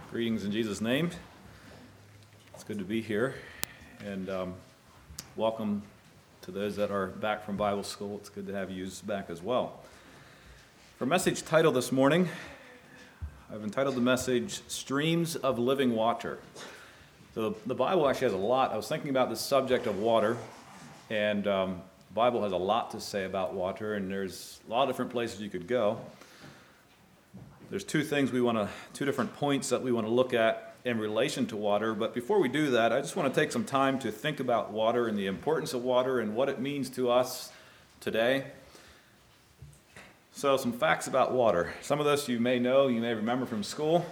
Greetings in Jesus' name. It's good to be here, and welcome to those that are back from Bible school. It's good to have you back as well. For message title this morning, I've entitled the message, Streams of Living Water. So the Bible actually has a lot. I was thinking about the subject of water, and the Bible has a lot to say about water, and there's a lot of different places you could go. There's two different points that we want to look at in relation to water. But before we do that, I just want to take some time to think about water and the importance of water and what it means to us today. So some facts about water. Some of this you may know, you may remember from school.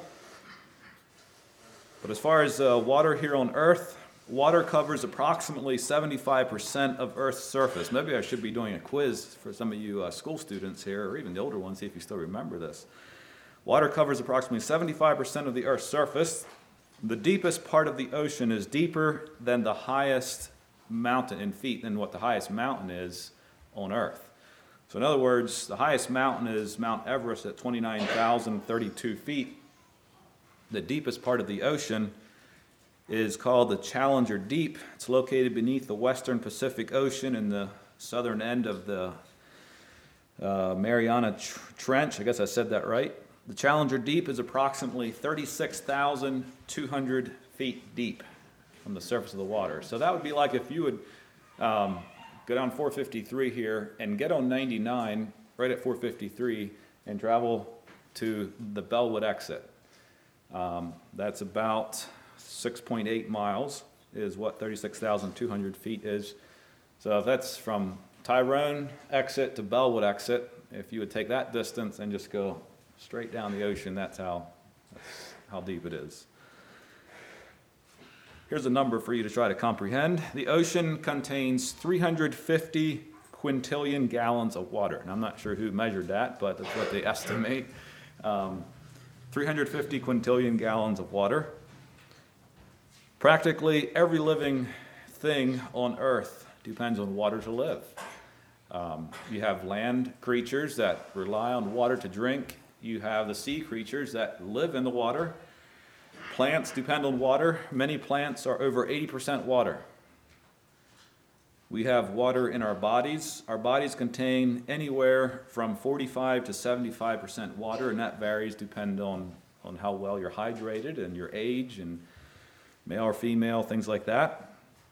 But as far as water here on Earth, water covers approximately 75% of Earth's surface. Maybe I should be doing a quiz for some of you school students here, or even the older ones, see if you still remember this. Water covers approximately 75% of the Earth's surface. The deepest part of the ocean is deeper than the highest mountain in feet, than what the highest mountain is on Earth. So in other words, the highest mountain is Mount Everest at 29,032 feet. The deepest part of the ocean is called the Challenger Deep. It's located beneath the western Pacific Ocean in the southern end of the Mariana Trench. I guess I said that right. The Challenger Deep is approximately 36,200 feet deep from the surface of the water. So that would be like if you would go down 453 here and get on 99 right at 453 and travel to the Bellwood exit. That's about 6.8 miles is what 36,200 feet is. So if that's from Tyrone exit to Bellwood exit, if you would take that distance and just go straight down the ocean, that's how deep it is. Here's a number for you to try to comprehend. The ocean contains 350 quintillion gallons of water. Now, I'm not sure who measured that, but that's what they estimate. 350 quintillion gallons of water. Practically every living thing on Earth depends on water to live. You have land creatures that rely on water to drink. You have the sea creatures that live in the water. Plants depend on water. Many plants are over 80% water. We have water in our bodies. Our bodies contain anywhere from 45 to 75% water, and that varies depending on how well you're hydrated and your age and male or female, things like that.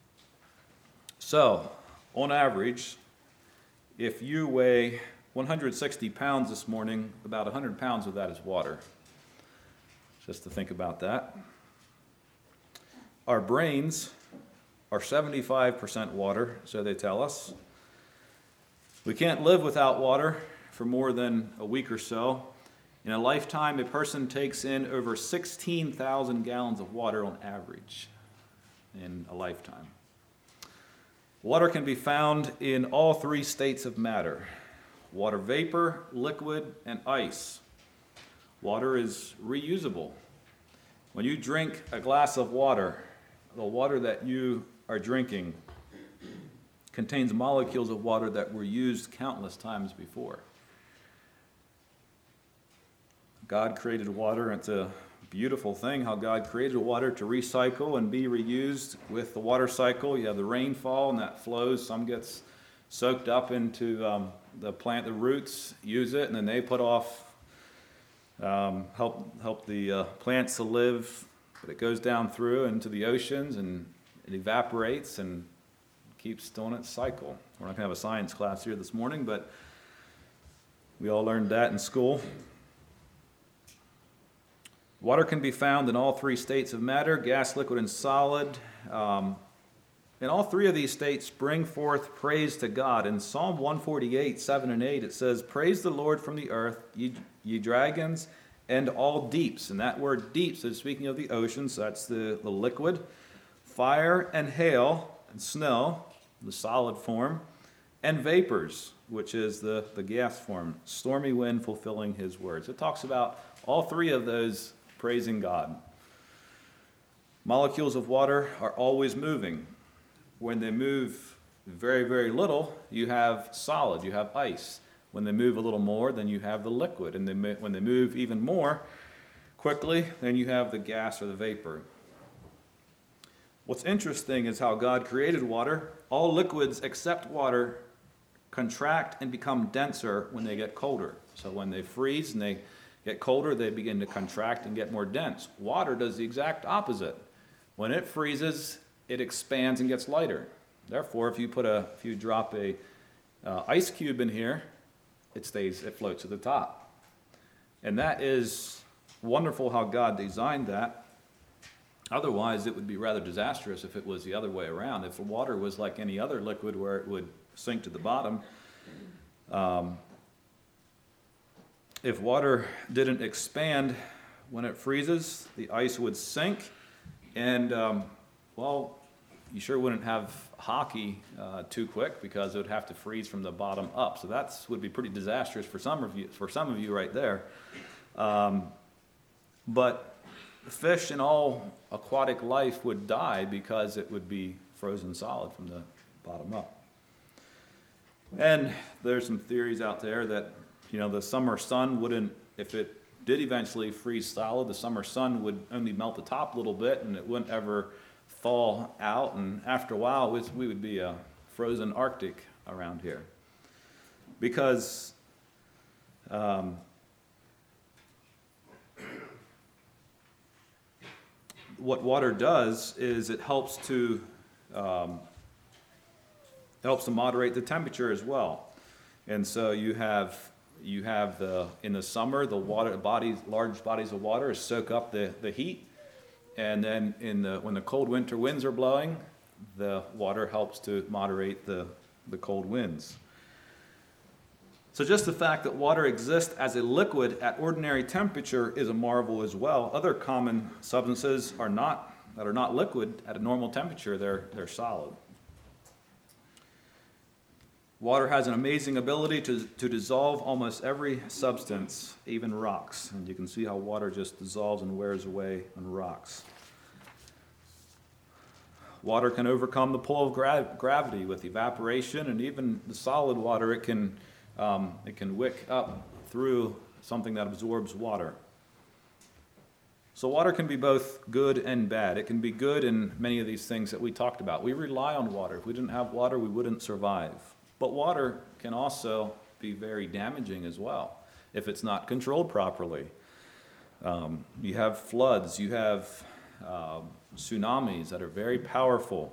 So, on average, if you weigh 160 pounds this morning, about 100 pounds of that is water. Just to think about that. Our brains are 75% water, so they tell us. We can't live without water for more than a week or so. In a lifetime, a person takes in over 16,000 gallons of water on average in a lifetime. Water can be found in all three states of matter: water vapor, liquid, and ice. Water is reusable. When you drink a glass of water, the water that you are drinking contains molecules of water that were used countless times before. God created water, and it's a beautiful thing how God created water to recycle and be reused. With the water cycle, you have the rainfall, and that flows. Some gets soaked up into the plant, the roots use it, and then they put off, help the plants to live. But it goes down through into the oceans, and it evaporates and keeps on its cycle. We're not going to have a science class here this morning, but we all learned that in school. Water can be found in all three states of matter: gas, liquid, and solid. In all three of these states bring forth praise to God. In Psalm 148, 7 and 8, it says, "Praise the Lord from the earth, ye dragons, and all deeps." And that word deeps is speaking of the ocean, so that's the liquid. "Fire and hail and snow," the solid form, "and vapors," which is the gas form. "Stormy wind fulfilling his words." It talks about all three of those praising God. Molecules of water are always moving. When they move very, very little, you have solid, you have ice. When they move a little more, then you have the liquid. And when they move even more, quickly, then you have the gas or the vapor. What's interesting is how God created water. All liquids except water contract and become denser when they get colder. So when they freeze and they get colder, they begin to contract and get more dense. Water does the exact opposite. When it freezes, it expands and gets lighter. Therefore, if you drop a ice cube in here, it floats to the top. And that is wonderful how God designed that. Otherwise, it would be rather disastrous if it was the other way around. If the water was like any other liquid where it would sink to the bottom, if water didn't expand when it freezes, the ice would sink, and you sure wouldn't have hockey too quick because it would have to freeze from the bottom up. So that would be pretty disastrous for some of you right there. But fish and all aquatic life would die because it would be frozen solid from the bottom up. And there's some theories out there that, the summer sun wouldn't, if it did eventually freeze solid, the summer sun would only melt the top a little bit and it wouldn't ever thaw out. And after a while, we would be a frozen Arctic around here. Because what water does is it helps to moderate the temperature as well. And so you have in the summer, the large bodies of water soak up the heat, and then when the cold winter winds are blowing, the water helps to moderate the cold winds. So just the fact that water exists as a liquid at ordinary temperature is a marvel as well. Other common substances that are not liquid at a normal temperature, they're solid. Water has an amazing ability to dissolve almost every substance, even rocks. And you can see how water just dissolves and wears away on rocks. Water can overcome the pull of gravity with evaporation, and even the solid water, it can wick up through something that absorbs water. So water can be both good and bad. It can be good in many of these things that we talked about. We rely on water. If we didn't have water, we wouldn't survive. But water can also be very damaging as well if it's not controlled properly. You have floods, you have tsunamis that are very powerful.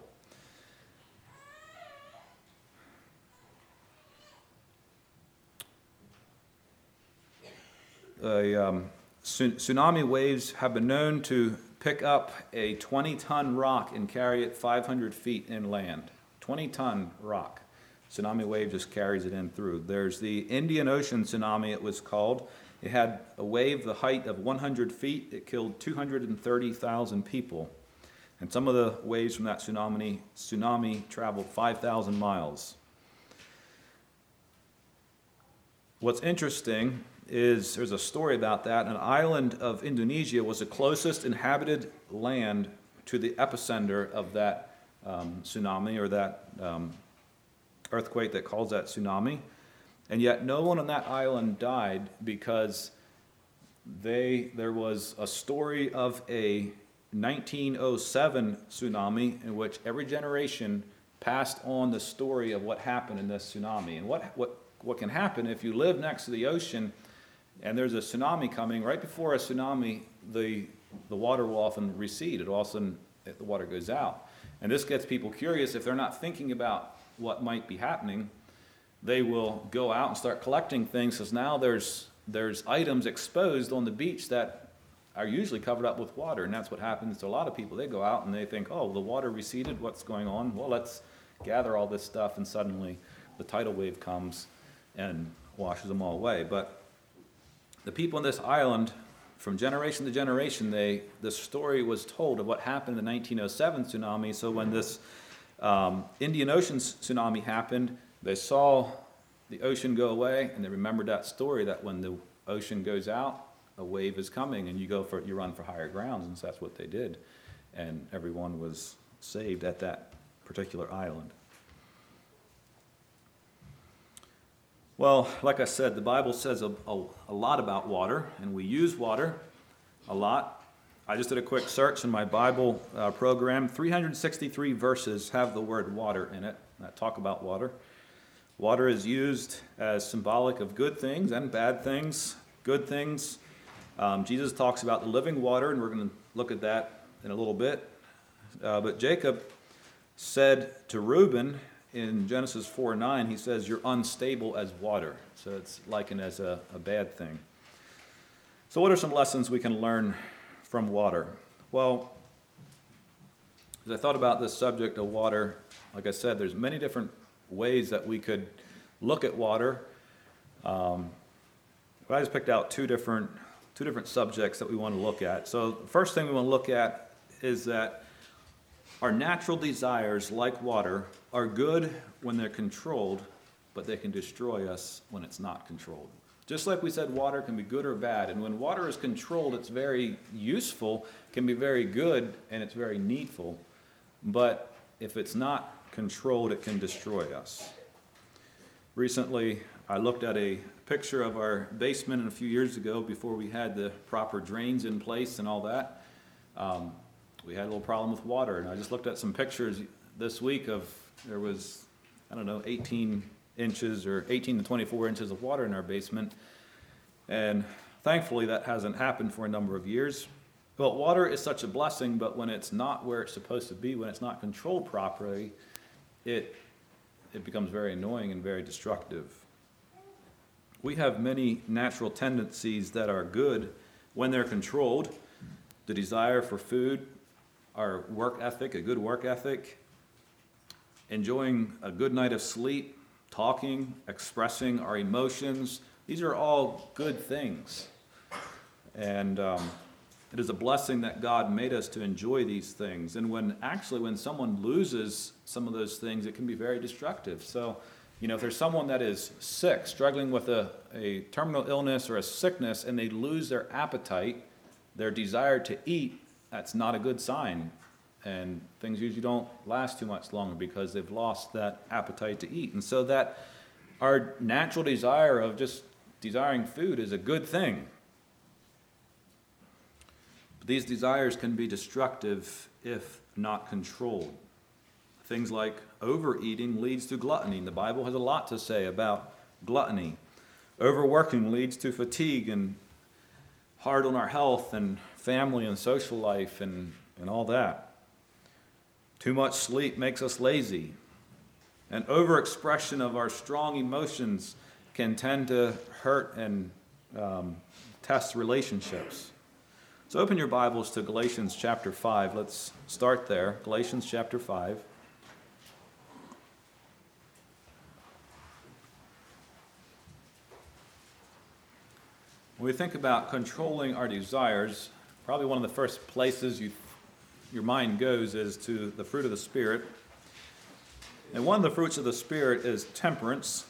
Tsunami waves have been known to pick up a 20-ton rock and carry it 500 feet inland. 20-ton rock. Tsunami wave just carries it in through. There's the Indian Ocean tsunami, it was called. It had a wave the height of 100 feet. It killed 230,000 people. And some of the waves from that tsunami traveled 5,000 miles. What's interesting is there's a story about that. An island of Indonesia was the closest inhabited land to the epicenter of that tsunami or that earthquake that caused that tsunami. And yet no one on that island died because there was a story of a 1907 tsunami in which every generation passed on the story of what happened in this tsunami. And what can happen if you live next to the ocean and there's a tsunami coming, right before a tsunami, the water will often recede. All of a sudden, the water goes out. And this gets people curious. If they're not thinking about what might be happening, they will go out and start collecting things, because now there's items exposed on the beach that are usually covered up with water. And that's what happens to a lot of people. They go out and they think, oh, the water receded, what's going on? Well, let's gather all this stuff, and suddenly the tidal wave comes and washes them all away. But the people on this island, from generation to generation, this story was told of what happened in the 1907 tsunami. So when this Indian Ocean tsunami happened, they saw the ocean go away, and they remembered that story that when the ocean goes out, a wave is coming, and you run for higher grounds, and so that's what they did. And everyone was saved at that particular island. Well, like I said, the Bible says a lot about water, and we use water. a lot. I just did a quick search in my Bible program. 363 verses have the word water in it that talk about water. Water is used as symbolic of good things and bad things. Good things, Jesus talks about the living water, and we're going to look at that in a little bit. But Jacob said to Reuben in Genesis 4:9, he says, "You're unstable as water." So it's likened as a bad thing. So what are some lessons we can learn from water? Well, as I thought about this subject of water, like I said, there's many different ways that we could look at water. But I just picked out two different subjects that we want to look at. So the first thing we want to look at is that our natural desires, like water, are good when they're controlled, but they can destroy us when it's not controlled. Just like we said, water can be good or bad. And when water is controlled, it's very useful, can be very good, and it's very needful. But if it's not controlled, it can destroy us. Recently, I looked at a picture of our basement a few years ago before we had the proper drains in place and all that. We had a little problem with water, and I just looked at some pictures this week of, there was, 18 inches or 18 to 24 inches of water in our basement. And thankfully that hasn't happened for a number of years. But water is such a blessing, but when it's not where it's supposed to be, when it's not controlled properly, it becomes very annoying and very destructive. We have many natural tendencies that are good when they're controlled. The desire for food, our work ethic, a good work ethic, enjoying a good night of sleep, talking, expressing our emotions. These are all good things. And it is a blessing that God made us to enjoy these things. And when someone loses some of those things, it can be very destructive. So, if there's someone that is sick, struggling with a terminal illness or a sickness, and they lose their appetite, their desire to eat, that's not a good sign. And things usually don't last too much longer because they've lost that appetite to eat. And so that our natural desire of just desiring food is a good thing. But these desires can be destructive if not controlled. Things like overeating leads to gluttony. The Bible has a lot to say about gluttony. Overworking leads to fatigue and hard on our health and family and social life and all that. Too much sleep makes us lazy. An overexpression of our strong emotions can tend to hurt and test relationships. So open your Bibles to Galatians chapter 5. Let's start there. Galatians chapter 5. When we think about controlling our desires, probably one of the first places your mind goes is to the fruit of the Spirit. And one of the fruits of the Spirit is temperance.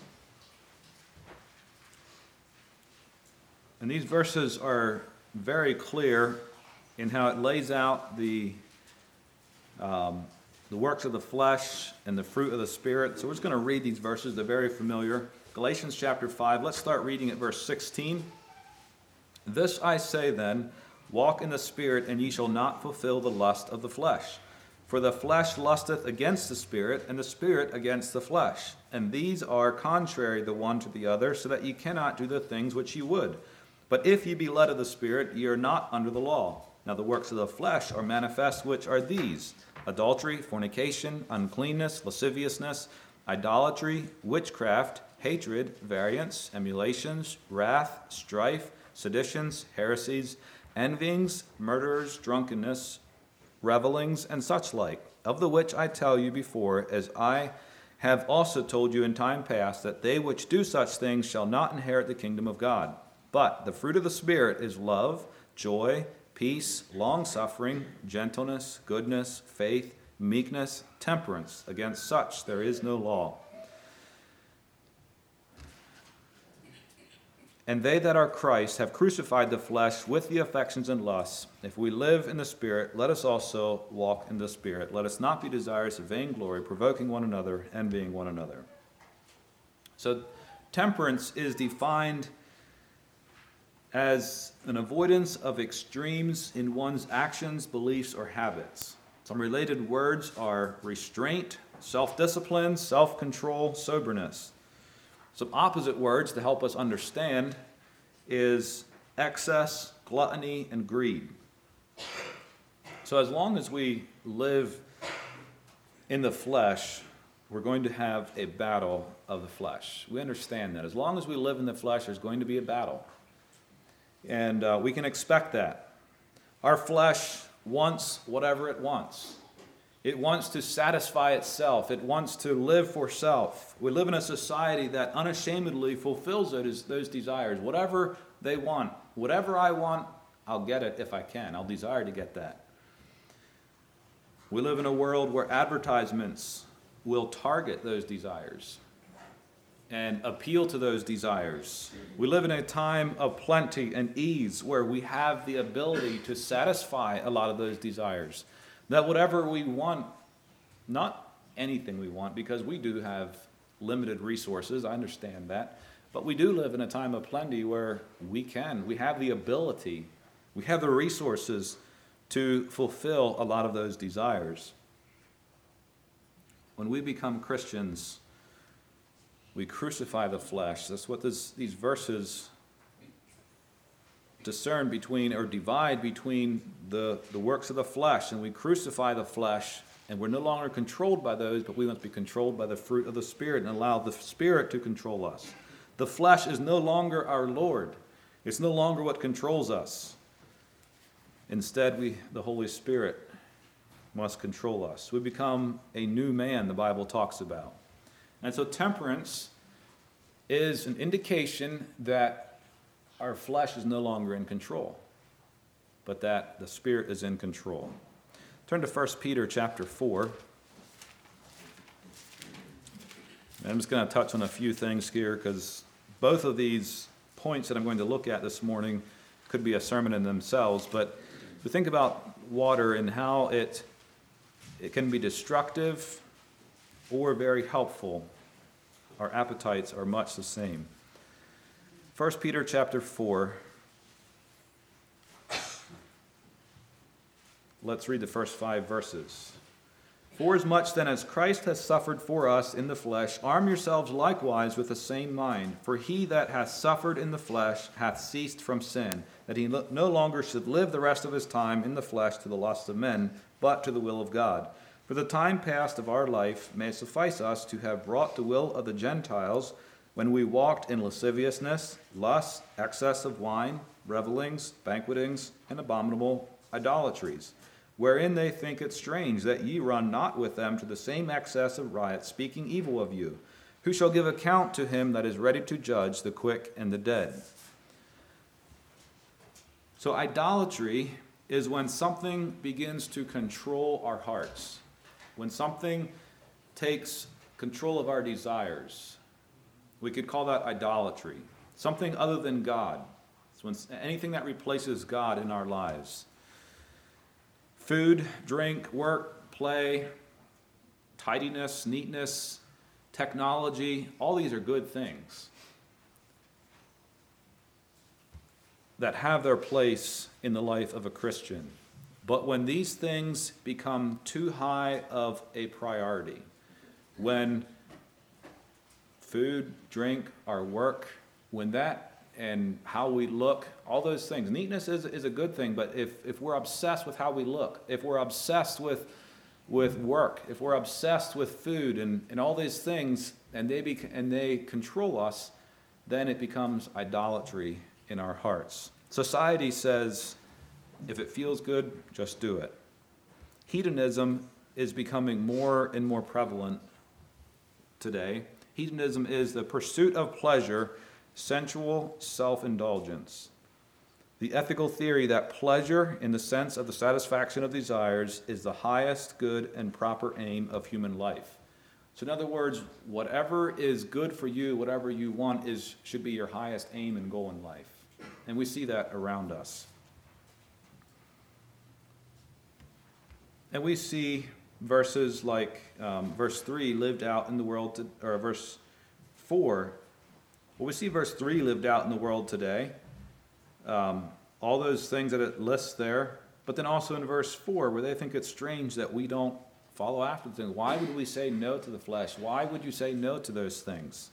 And these verses are very clear in how it lays out the works of the flesh and the fruit of the Spirit. So we're just going to read these verses. They're very familiar. Galatians chapter 5. Let's start reading at verse 16. "This I say then, walk in the Spirit, and ye shall not fulfill the lust of the flesh. For the flesh lusteth against the Spirit, and the Spirit against the flesh. And these are contrary the one to the other, so that ye cannot do the things which ye would. But if ye be led of the Spirit, ye are not under the law. Now the works of the flesh are manifest, which are these: adultery, fornication, uncleanness, lasciviousness, idolatry, witchcraft, hatred, variance, emulations, wrath, strife, seditions, heresies, envyings, murderers, drunkenness, revelings, and such like, of the which I tell you before, as I have also told you in time past, that they which do such things shall not inherit the kingdom of God. But the fruit of the Spirit is love, joy, peace, long-suffering, gentleness, goodness, faith, meekness, temperance. Against such there is no law. And they that are Christ have crucified the flesh with the affections and lusts. If we live in the Spirit, let us also walk in the Spirit. Let us not be desirous of vainglory, provoking one another, envying one another." So temperance is defined as an avoidance of extremes in one's actions, beliefs, or habits. Some related words are restraint, self-discipline, self-control, soberness. Some opposite words to help us understand is excess, gluttony, and greed. So as long as we live in the flesh, we're going to have a battle of the flesh. We understand that. As long as we live in the flesh, there's going to be a battle. And we can expect that. Our flesh wants whatever it wants. It wants to satisfy itself. It wants to live for self. We live in a society that unashamedly fulfills those desires. Whatever they want, whatever I want, I'll get it if I can. I'll desire to get that. We live in a world where advertisements will target those desires and appeal to those desires. We live in a time of plenty and ease where we have the ability to satisfy a lot of those desires. That whatever we want, not anything we want, because we do have limited resources, I understand that, but we do live in a time of plenty where we have the ability, we have the resources to fulfill a lot of those desires. When we become Christians, we crucify the flesh. That's what these verses discern between or divide between the works of the flesh, and we crucify the flesh, and we're no longer controlled by those, but we must be controlled by the fruit of the Spirit and allow the Spirit to control us. The flesh is no longer our Lord. It's no longer what controls us. Instead, the Holy Spirit must control us. We become a new man, the Bible talks about. And so temperance is an indication that our flesh is no longer in control, but that the Spirit is in control. Turn to 1 Peter chapter 4. And I'm just going to touch on a few things here because both of these points that I'm going to look at this morning could be a sermon in themselves. But we think about water and how it can be destructive or very helpful. Our appetites are much the same. 1 Peter chapter 4. Let's read the first 5 verses. Forasmuch then as Christ has suffered for us in the flesh, arm yourselves likewise with the same mind. For he that hath suffered in the flesh hath ceased from sin, that he no longer should live the rest of his time in the flesh to the lusts of men, but to the will of God. For the time past of our life may suffice us to have brought the will of the Gentiles, when we walked in lasciviousness, lust, excess of wine, revellings, banquetings, and abominable idolatries, wherein they think it strange that ye run not with them to the same excess of riot, speaking evil of you, who shall give account to him that is ready to judge the quick and the dead. So idolatry is when something begins to control our hearts, when something takes control of our desires. We could call that idolatry, something other than God. It's when anything that replaces God in our lives. Food, drink, work, play, tidiness, neatness, technology, all these are good things that have their place in the life of a Christian. But when these things become too high of a priority, when food, drink, our work, when that and how we look, all those things. Neatness is a good thing, but if we're obsessed with how we look, if we're obsessed with work, if we're obsessed with food and all these things, and they control us, then it becomes idolatry in our hearts. Society says, if it feels good, just do it. Hedonism is becoming more and more prevalent today. Hedonism is the pursuit of pleasure, sensual self-indulgence. The ethical theory that pleasure, in the sense of the satisfaction of desires, is the highest good and proper aim of human life. So in other words, whatever is good for you, whatever you want, should be your highest aim and goal in life. And we see that around us. And we see verses like verse 3 lived out in the world, or verse 4. Well, we see verse 3 lived out in the world today. all those things that it lists there. But then also in verse 4, where they think it's strange that we don't follow after the things. Why would we say no to the flesh? Why would you say no to those things?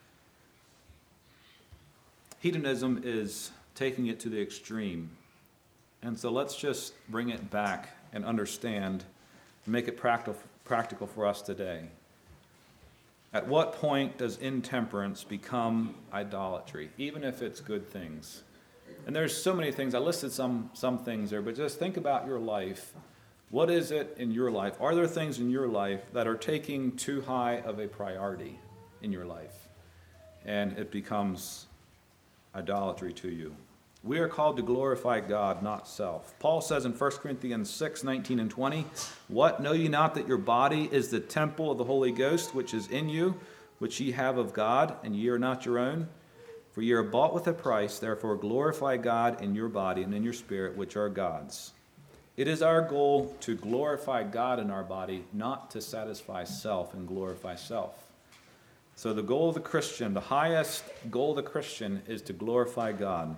Hedonism is taking it to the extreme. And so let's just bring it back and understand, and make it practical for us today. At what point does intemperance become idolatry, even if it's good things? And there's so many things. I listed some things there, but just think about your life. What is it in your life? Are there things in your life that are taking too high of a priority in your life? And it becomes idolatry to you. We are called to glorify God, not self. Paul says in 1 Corinthians 6, 19 and 20, "What, know ye not that your body is the temple of the Holy Ghost, which is in you, which ye have of God, and ye are not your own? For ye are bought with a price, therefore glorify God in your body and in your spirit, which are God's." It is our goal to glorify God in our body, not to satisfy self and glorify self. So the goal of the Christian, the highest goal of the Christian, is to glorify God.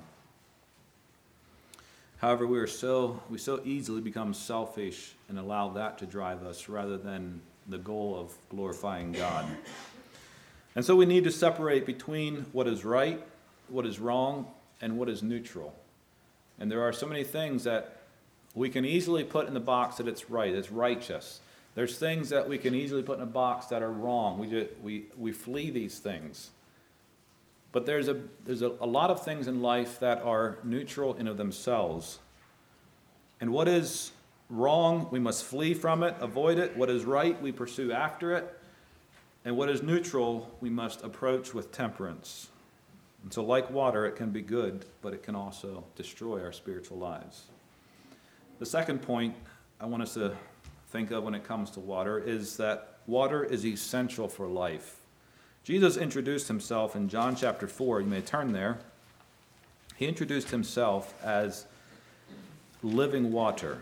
However, we so easily become selfish and allow that to drive us rather than the goal of glorifying God. And so we need to separate between what is right, what is wrong, and what is neutral. And there are so many things that we can easily put in the box that it's right, it's righteous. There's things that we can easily put in a box that are wrong. We flee these things. But there's a lot of things in life that are neutral in of themselves. And what is wrong, we must flee from it, avoid it. What is right, we pursue after it. And what is neutral, we must approach with temperance. And so like water, it can be good, but it can also destroy our spiritual lives. The second point I want us to think of when it comes to water is that water is essential for life. Jesus introduced himself in John chapter 4. You may turn there. He introduced himself as living water.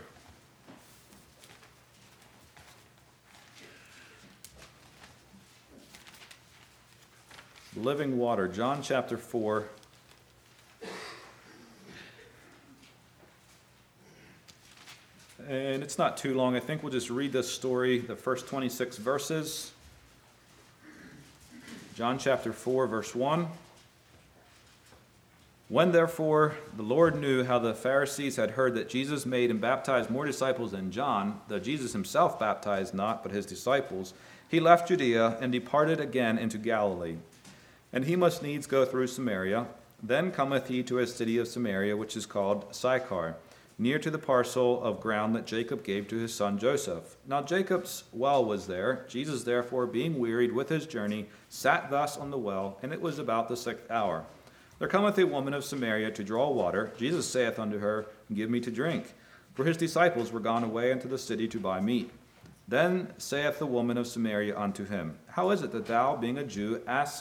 Living water. John chapter 4. And it's not too long. I think we'll just read this story, the first 26 verses. John chapter 4, verse 1. "When therefore the Lord knew how the Pharisees had heard that Jesus made and baptized more disciples than John, though Jesus himself baptized not, but his disciples, he left Judea and departed again into Galilee. And he must needs go through Samaria. Then cometh he to a city of Samaria, which is called Sychar, near to the parcel of ground that Jacob gave to his son Joseph. Now Jacob's well was there. Jesus therefore, being wearied with his journey, sat thus on the well, and it was about the 6th hour. There cometh a woman of Samaria to draw water. Jesus saith unto her, Give me to drink. For his disciples were gone away into the city to buy meat. Then saith the woman of Samaria unto him, How is it that thou, being a Jew,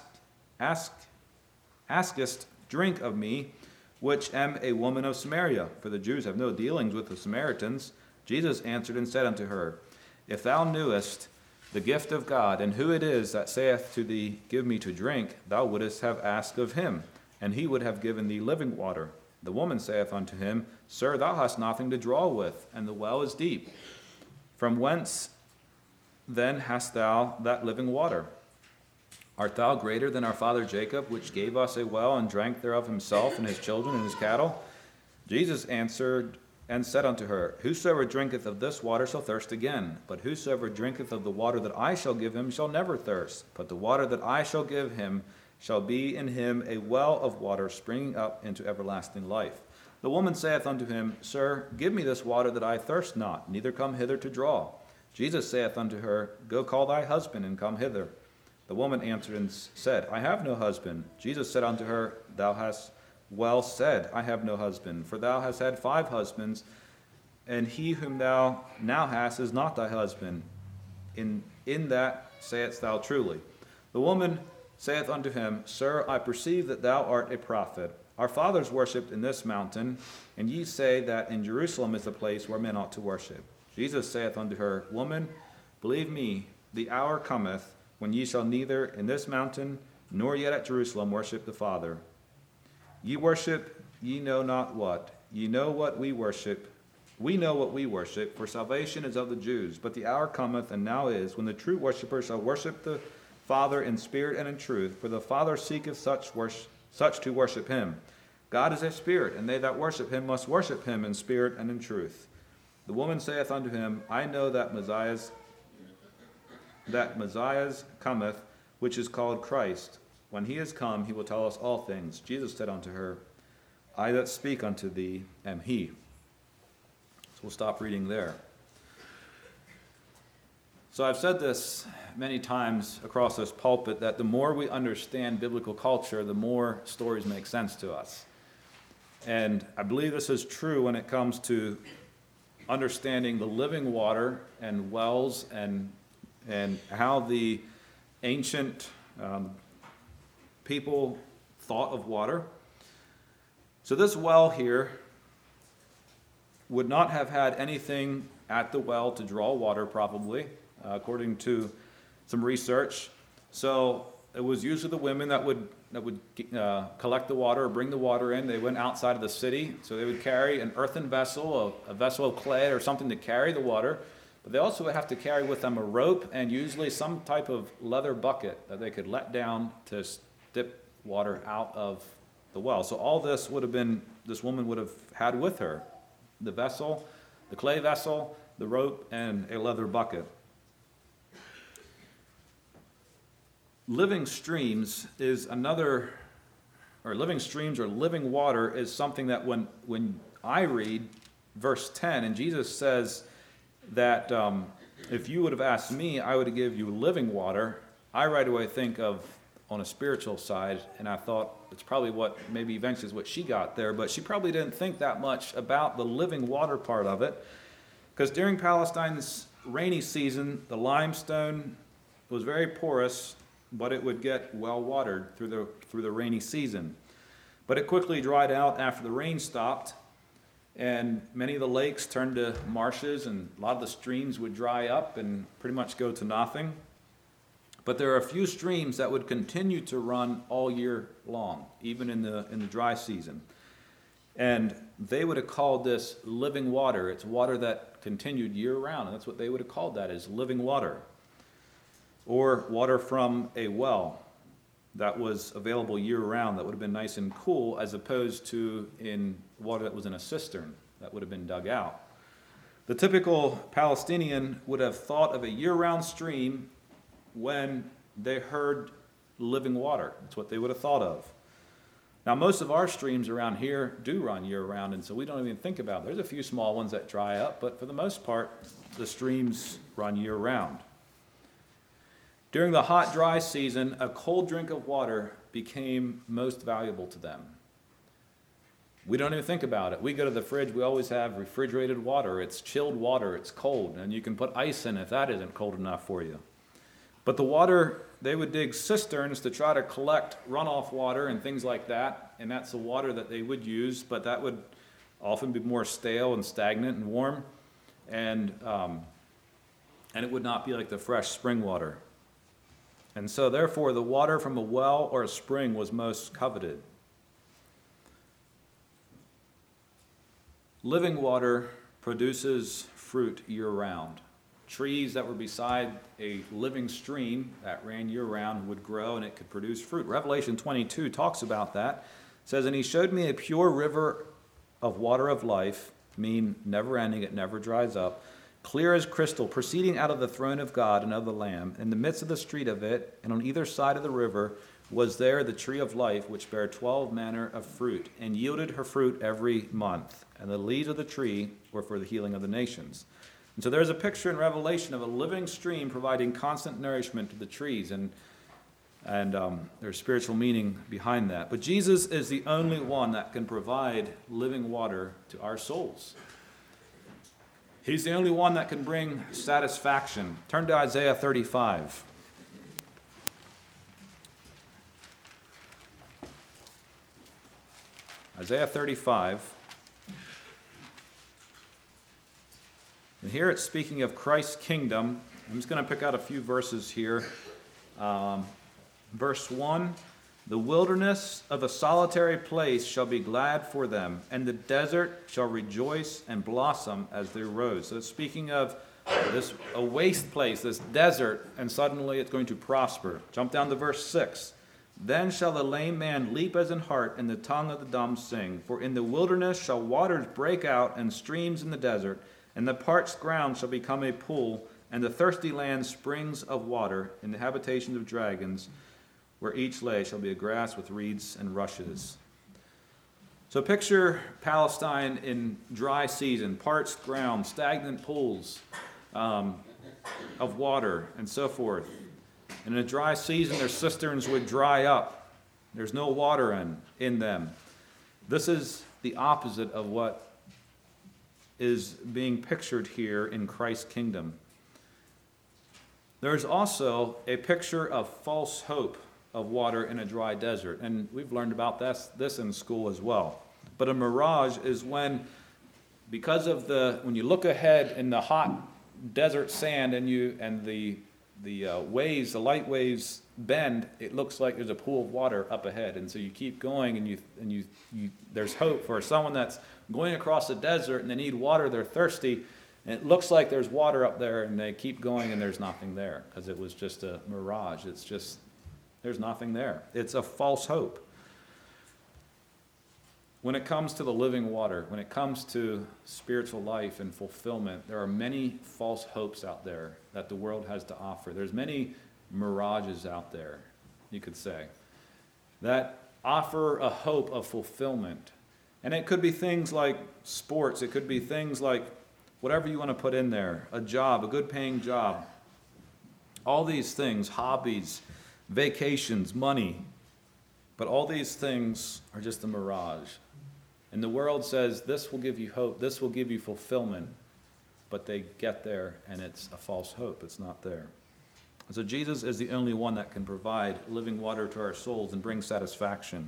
askest drink of me, which am a woman of Samaria? For the Jews have no dealings with the Samaritans. Jesus answered and said unto her, If thou knewest the gift of God, and who it is that saith to thee, Give me to drink, thou wouldest have asked of him, and he would have given thee living water. The woman saith unto him, Sir, thou hast nothing to draw with, and the well is deep. From whence then hast thou that living water? Art thou greater than our father Jacob, which gave us a well, and drank thereof himself, and his children, and his cattle? Jesus answered and said unto her, Whosoever drinketh of this water shall thirst again. But whosoever drinketh of the water that I shall give him shall never thirst. But the water that I shall give him shall be in him a well of water springing up into everlasting life. The woman saith unto him, Sir, give me this water that I thirst not, neither come hither to draw. Jesus saith unto her, Go call thy husband, and come hither. The woman answered and said, I have no husband. Jesus said unto her, Thou hast well said, I have no husband. For thou hast had 5 husbands, and he whom thou now hast is not thy husband. In that sayest thou truly. The woman saith unto him, Sir, I perceive that thou art a prophet. Our fathers worshipped in this mountain, and ye say that in Jerusalem is the place where men ought to worship. Jesus saith unto her, Woman, believe me, the hour cometh, when ye shall neither in this mountain nor yet at Jerusalem worship the Father. Ye worship ye know not what. Ye know what we worship. We know what we worship, for salvation is of the Jews. But the hour cometh, and now is, when the true worshippers shall worship the Father in spirit and in truth. For the Father seeketh such to worship him. God is a spirit, and they that worship him must worship him in spirit and in truth. The woman saith unto him, I know that Messiah cometh, which is called Christ. When he is come, he will tell us all things. Jesus said unto her, I that speak unto thee am he. So we'll stop reading there. So I've said this many times across this pulpit, that the more we understand biblical culture, the more stories make sense to us. And I believe this is true when it comes to understanding the living water and wells and how the ancient people thought of water. So this well here would not have had anything at the well to draw water, probably, according to some research. So it was usually the women that would collect the water or bring the water in. They went outside of the city, so they would carry an earthen vessel, a vessel of clay or something to carry the water. But they also would have to carry with them a rope and usually some type of leather bucket that they could let down to dip water out of the well. So all this this woman would have had with her: the vessel, the clay vessel, the rope, and a leather bucket. Living streams or living water is something that when I read verse 10, and Jesus says that if you would have asked me, I would give you living water, I right away think of on a spiritual side, and I thought it's probably what maybe eventually is what she got there, but she probably didn't think that much about the living water part of it, because during Palestine's rainy season, the limestone was very porous, but it would get well watered through the rainy season. But it quickly dried out after the rain stopped, and many of the lakes turned to marshes, and a lot of the streams would dry up and pretty much go to nothing. But there are a few streams that would continue to run all year long, even in the dry season. And they would have called this living water. It's water that continued year round, and that's what they would have called that, is living water. Or water from a well that was available year-round, that would have been nice and cool, as opposed to in water that was in a cistern that would have been dug out. The typical Palestinian would have thought of a year-round stream when they heard living water. That's what they would have thought of. Now, most of our streams around here do run year-round, and so we don't even think about it. There's a few small ones that dry up, but for the most part, the streams run year-round. During the hot, dry season, a cold drink of water became most valuable to them. We don't even think about it. We go to the fridge, we always have refrigerated water. It's chilled water, it's cold, and you can put ice in if that isn't cold enough for you. But the water, they would dig cisterns to try to collect runoff water and things like that, and that's the water that they would use, but that would often be more stale and stagnant and warm, and it would not be like the fresh spring water. And so, therefore, the water from a well or a spring was most coveted. Living water produces fruit year-round. Trees that were beside a living stream that ran year-round would grow, and it could produce fruit. Revelation 22 talks about that. It says, and he showed me a pure river of water of life, mean never-ending, it never dries up, clear as crystal, proceeding out of the throne of God and of the Lamb. In the midst of the street of it, and on either side of the river, was there the tree of life, which bare 12 manner of fruit, and yielded her fruit every month. And the leaves of the tree were for the healing of the nations. And so there's a picture in Revelation of a living stream providing constant nourishment to the trees, and there's spiritual meaning behind that. But Jesus is the only one that can provide living water to our souls. He's the only one that can bring satisfaction. Turn to Isaiah 35. Isaiah 35. And here it's speaking of Christ's kingdom. I'm just going to pick out a few verses here. Verse 1, The wilderness of a solitary place shall be glad for them, and the desert shall rejoice and blossom as their rose. So it's speaking of a waste place, this desert, and suddenly it's going to prosper. Jump down to verse 6. Then shall the lame man leap as an hart, and the tongue of the dumb sing. For in the wilderness shall waters break out, and streams in the desert, and the parched ground shall become a pool, and the thirsty land springs of water, in the habitations of dragons, where each lay shall be a grass with reeds and rushes. So picture Palestine in dry season, parched ground, stagnant pools of water, and so forth. In a dry season, their cisterns would dry up. There's no water in them. This is the opposite of what is being pictured here in Christ's kingdom. There's also a picture of false hope of water in a dry desert, and we've learned about this in school as well. But a mirage is when, because of when you look ahead in the hot desert sand and the waves, the light waves bend, it looks like there's a pool of water up ahead, and so you keep going, and you there's hope for someone that's going across the desert and they need water, they're thirsty, and it looks like there's water up there, and they keep going and there's nothing there because it was just a mirage. It's just there's nothing there. It's a false hope. When it comes to the living water, when it comes to spiritual life and fulfillment, there are many false hopes out there that the world has to offer. There's many mirages out there, you could say, that offer a hope of fulfillment. And it could be things like sports. It could be things like whatever you want to put in there, a job, a good paying job. All these things, hobbies, vacations, money. But all these things are just a mirage. And the world says, this will give you hope, this will give you fulfillment. But they get there, and it's a false hope. It's not there. So Jesus is the only one that can provide living water to our souls and bring satisfaction.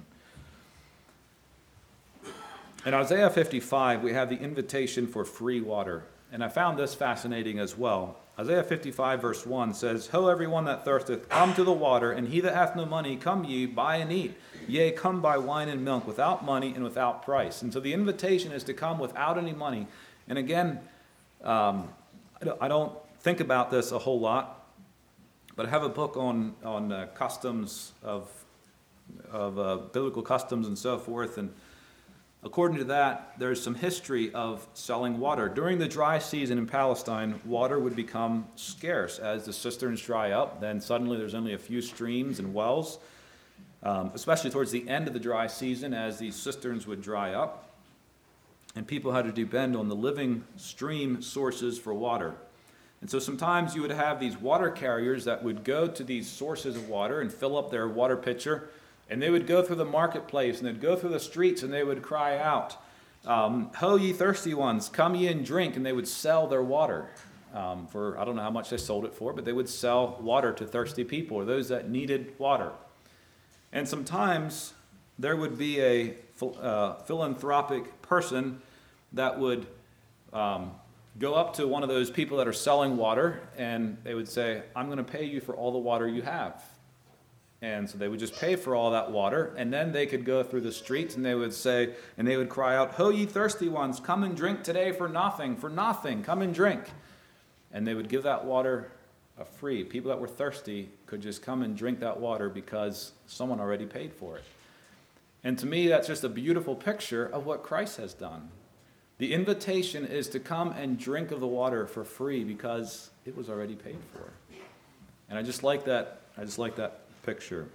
In Isaiah 55, we have the invitation for free water. And I found this fascinating as well. Isaiah 55, verse 1 says, Ho, everyone that thirsteth, come to the water, and he that hath no money, come ye, buy and eat. Yea, come buy wine and milk, without money and without price. And so the invitation is to come without any money. And again, I don't think about this a whole lot, but I have a book on customs of biblical customs and so forth, and according to that, there's some history of selling water. During the dry season in Palestine, water would become scarce as the cisterns dry up. Then suddenly there's only a few streams and wells, especially towards the end of the dry season as these cisterns would dry up. And people had to depend on the living stream sources for water. And so sometimes you would have these water carriers that would go to these sources of water and fill up their water pitcher. And they would go through the marketplace, and they'd go through the streets, and they would cry out, Ho, ye thirsty ones, come ye and drink. And they would sell their water for, I don't know how much they sold it for, but they would sell water to thirsty people or those that needed water. And sometimes there would be a philanthropic person that would go up to one of those people that are selling water, and they would say, I'm going to pay you for all the water you have. And so they would just pay for all that water, and then they could go through the streets, and they would say, and they would cry out, Ho, ye thirsty ones, come and drink today for nothing, come and drink. And they would give that water free. People that were thirsty could just come and drink that water because someone already paid for it. And to me, that's just a beautiful picture of what Christ has done. The invitation is to come and drink of the water for free because it was already paid for. And I just like that picture.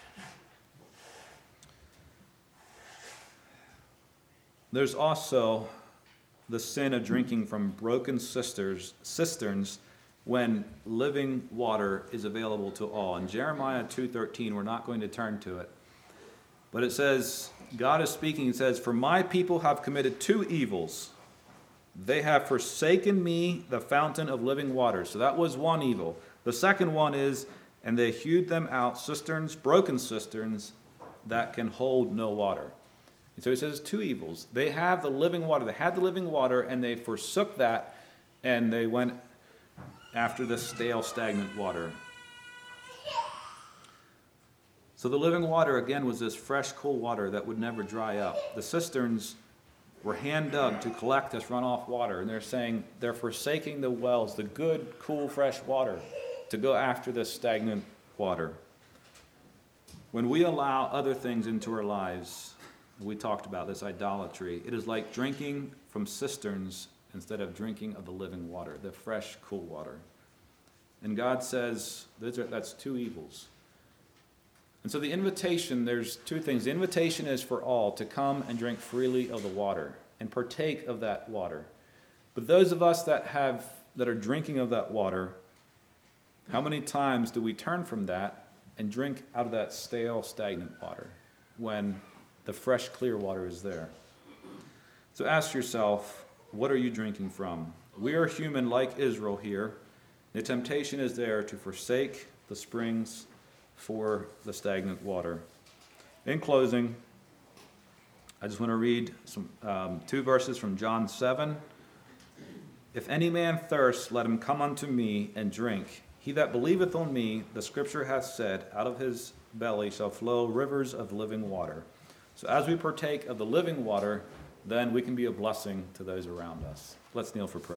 There's also the sin of drinking from broken cisterns when living water is available to all. In Jeremiah 2:13, we're not going to turn to it, but it says, God is speaking, it says, For my people have committed two evils. They have forsaken me, the fountain of living water. So that was one evil. The second one is, and they hewed them out cisterns, broken cisterns, that can hold no water. And so he says two evils. They have the living water. They had the living water, and they forsook that, and they went after the stale, stagnant water. So the living water, again, was this fresh, cool water that would never dry up. The cisterns were hand dug to collect this runoff water, and they're saying they're forsaking the wells, the good, cool, fresh water, to go after this stagnant water. When we allow other things into our lives, we talked about this idolatry, it is like drinking from cisterns instead of drinking of the living water, the fresh, cool water. And God says that's two evils. And so the invitation, there's two things. The invitation is for all to come and drink freely of the water and partake of that water. But those of us that are drinking of that water, how many times do we turn from that and drink out of that stale, stagnant water when the fresh, clear water is there? So ask yourself, what are you drinking from? We are human like Israel here. The temptation is there to forsake the springs for the stagnant water. In closing, I just want to read two verses from John 7. If any man thirst, let him come unto me and drink. He that believeth on me, the scripture hath said, out of his belly shall flow rivers of living water. So as we partake of the living water, then we can be a blessing to those around us. Let's kneel for prayer.